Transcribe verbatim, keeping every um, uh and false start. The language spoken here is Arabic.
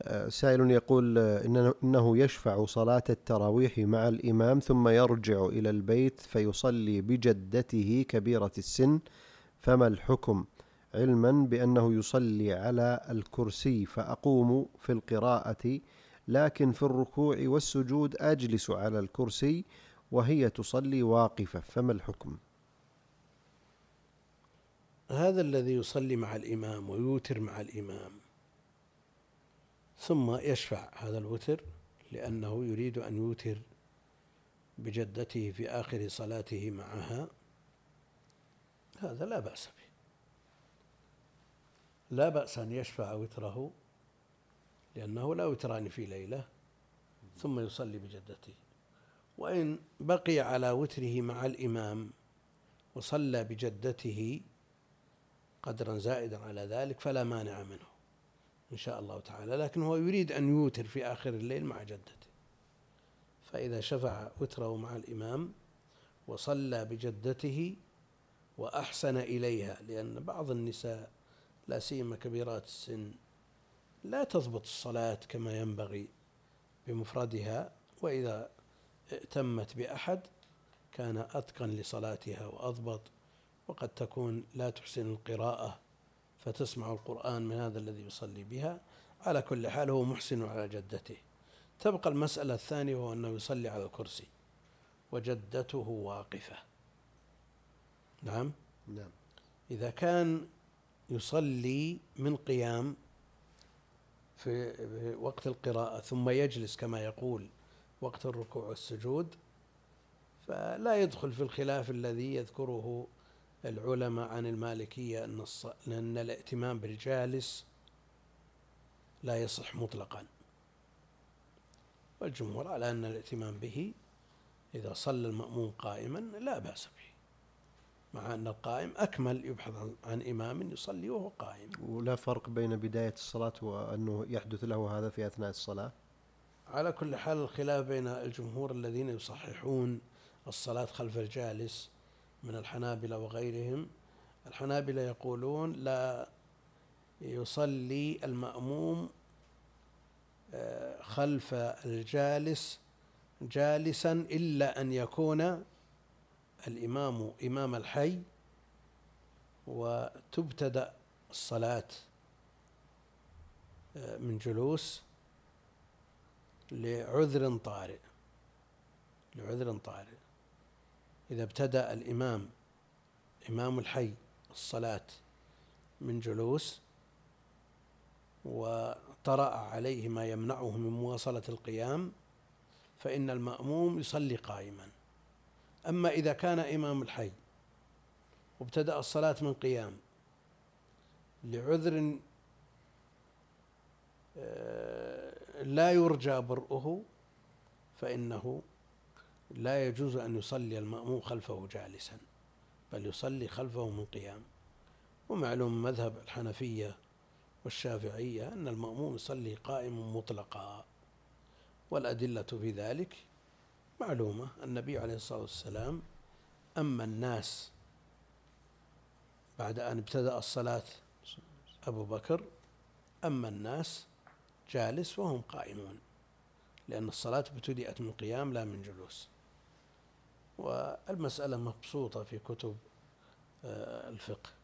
سائل يقول إنه يشفع صلاة التراويح مع الإمام ثم يرجع إلى البيت فيصلي بجدته كبيرة السن، فما الحكم؟ علما بأنه يصلي على الكرسي فأقوم في القراءة، لكن في الركوع والسجود أجلس على الكرسي وهي تصلي واقفة، فما الحكم؟ هذا الذي يصلي مع الإمام ويوتر مع الإمام ثم يشفع هذا الوتر لأنه يريد أن يوتر بجدته في آخر صلاته معها، هذا لا بأس به، لا بأس أن يشفع وتره لأنه لا وتران في ليلة ثم يصلي بجدته. وإن بقي على وتره مع الإمام وصلى بجدته قدرا زائدا على ذلك فلا مانع منه إن شاء الله تعالى، لكن هو يريد أن يوتر في آخر الليل مع جدته، فإذا شفع وتره مع الإمام وصلى بجدته وأحسن إليها، لأن بعض النساء لا سيما كبيرات السن لا تضبط الصلاة كما ينبغي بمفردها، وإذا ائتمت بأحد كان أتقن لصلاتها وأضبط، وقد تكون لا تحسن القراءة فتسمع القرآن من هذا الذي يصلي بها. على كل حال هو محسن على جدته. تبقى المسألة الثانية وهو أنه يصلي على الكرسي وجدته واقفة. نعم نعم. إذا كان يصلي من قيام في وقت القراءة ثم يجلس كما يقول وقت الركوع والسجود فلا يدخل في الخلاف الذي يذكره العلماء عن المالكية أن الائتمام بالجالس لا يصح مطلقا، والجمهور على أن الائتمام به إذا صلى المأموم قائما لا بأس به، مع أن القائم أكمل، يبحث عن إمام يصلي وهو قائم. ولا فرق بين بداية الصلاة وأنه يحدث له هذا في أثناء الصلاة؟ على كل حال الخلاف بين الجمهور الذين يصححون الصلاة خلف الجالس من الحنابلة وغيرهم. الحنابلة يقولون لا يصلي المأموم خلف الجالس جالسا إلا أن يكون الإمام إمام الحي وتبتدأ الصلاة من جلوس لعذر طارئ لعذر طارئ إذا ابتدأ الإمام إمام الحي الصلاة من جلوس وطرأ عليه ما يمنعه من مواصلة القيام فإن المأموم يصلي قائما. أما إذا كان إمام الحي وابتدأ الصلاة من قيام لعذر لا يرجى برؤه فإنه لا يجوز أن يصلي المأموم خلفه جالسا، بل يصلي خلفه من قيام. ومعلوم مذهب الحنفية والشافعية أن المأموم يصلي قائم مطلقا، والأدلة في ذلك معلومة. النبي عليه الصلاة والسلام أما الناس بعد أن ابتدأ الصلاة أبو بكر أما الناس جالس وهم قائمون، لأن الصلاة ابتدأت من قيام لا من جلوس. والمسألة مبسوطة في كتب الفقه.